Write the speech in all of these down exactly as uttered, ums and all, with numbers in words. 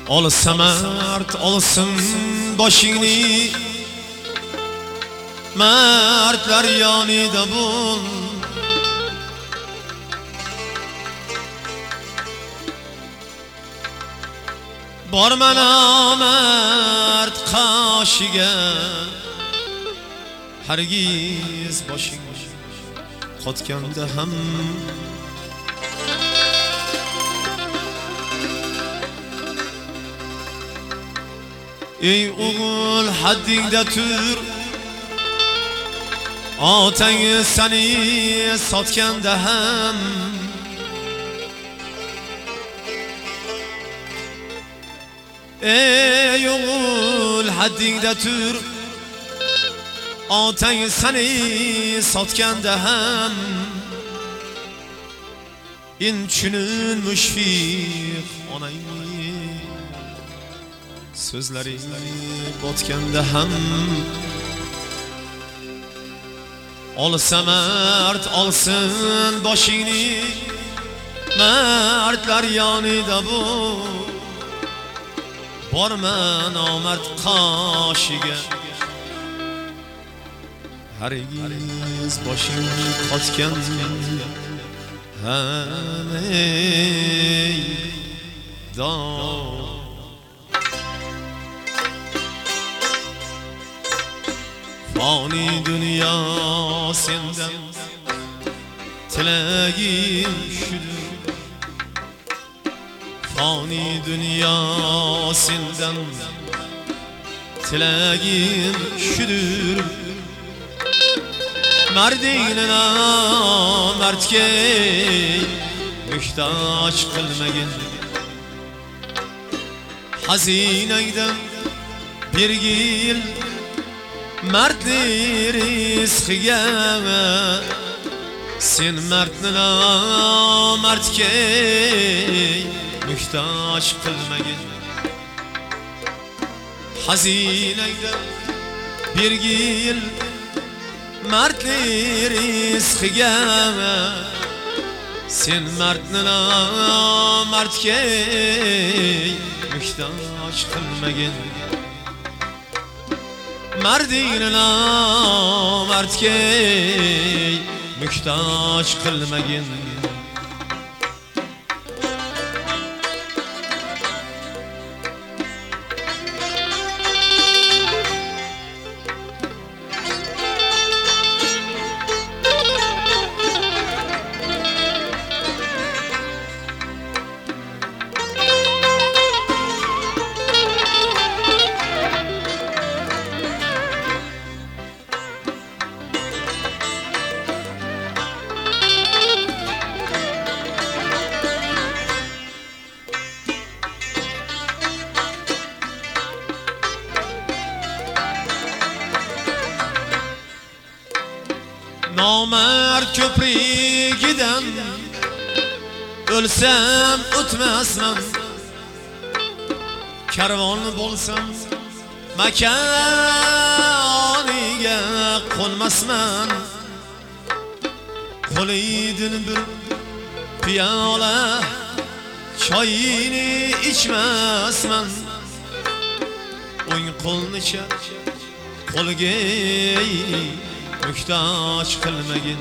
Olsa mert olsun başını, mertler yanida bul. Borma namert qoshiga, hargiz boshing qotganda ham. Ey o'g'il haddingda tur, otang seni sotganda ham. Ey o'g'il haddingda tur, otang seni sotganda ham. İnçünün müşfiq onang sözleri botganda ham. Olsa mert olsin boshingni, mertlar yonida bu. Borma nomard qoshiga, hargiz boshing qotgan ham. Ey dod fani dünya senden tilagim shudur. Fani dünya senden tilagim shudur. Mardingni namardga muhtoj qilmagin. Xazinangdan bergil mardlik rizqiga. Sen mardni namardga muhtoj qilmagin. Xazinangdan bergil mardlik rizqiga. Sen mardni namardga muhtoj qilmagin. Mardingni namardga muhtoj qilmagin. Nomard ko'prigidan o'lsam o'tmasman. Karvon bo'lsam makoniga qo'nmasman. Qo'lidan bir piyola choyini ichmasman. O'ng qo'lni chap qo'lga muhtoj qilmagin.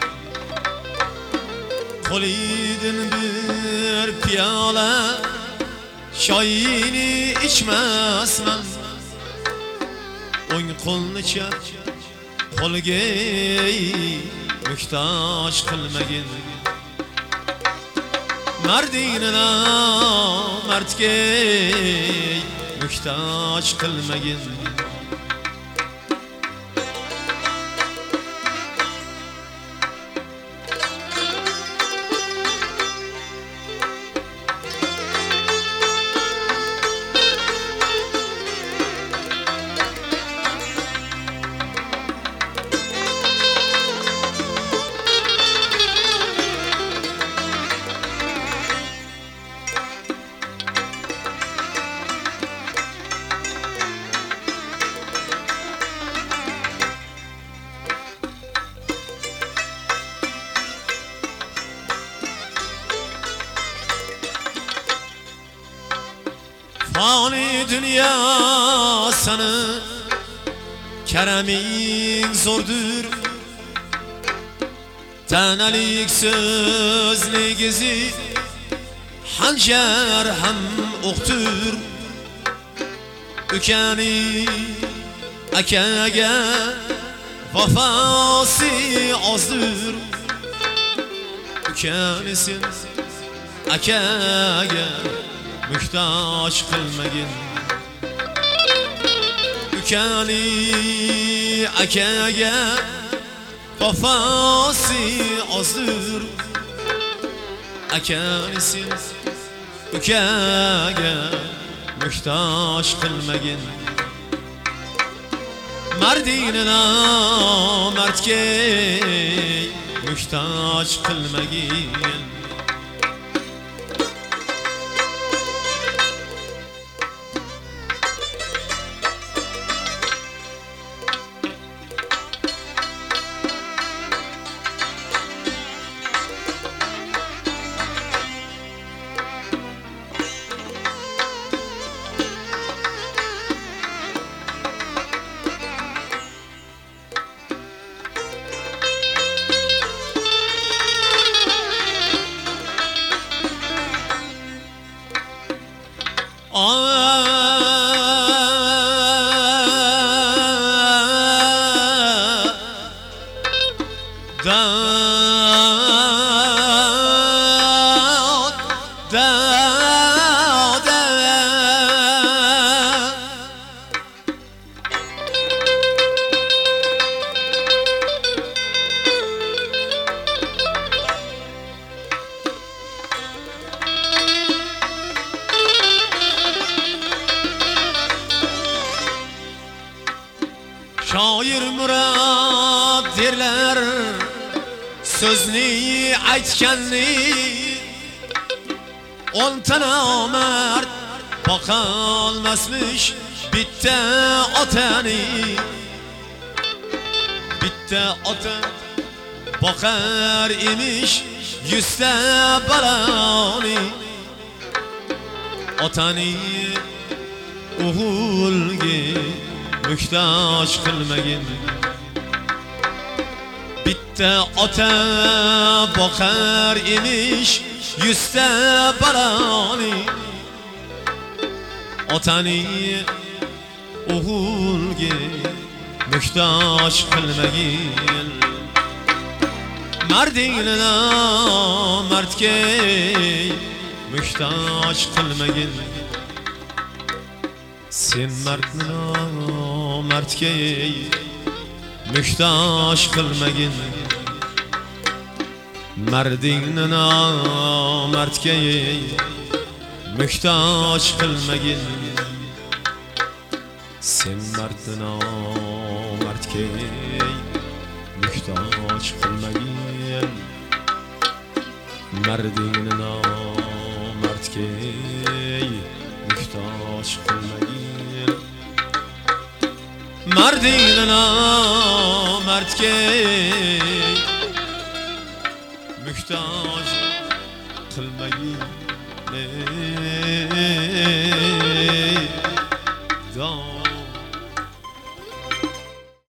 Qo'lidan bir piyola choyini ichmasman. O'ng qo'lni chap qo'lga muhtoj qilmagin. Mardingni namardga muhtoj qilmagin. fani dünya sana keremin zordur. Tenelik söz negizi hancer hem oktur. Ükeni akege vefası azdır. Ükenisin akege mühtaç kılmayın. Ükeni akege vefası azdır. Akenisin ükege mühtaç kılmayın. Merdinine mertke mühtaç kılmayın. Şair murad derler sözünü aytganni. On tane mert bakalmasmış bitta otani. Bitta ota bakar imiş yüzde balani. Otani uhulgi mühtaç kılmayın. Bitta ota bakar imiş yüzde balani. Otani uhulgi mühtaç kılmayın. Merdinine mertke mühtaç kılmayın. Sen merdine mertke mühtaç kılmayın. Merdinine mertke mühtaç kılmayın. Sen merdine mertke mühtaç kılmayın. Merdinine mertke mühtaç kılmayın. Merdinine mertke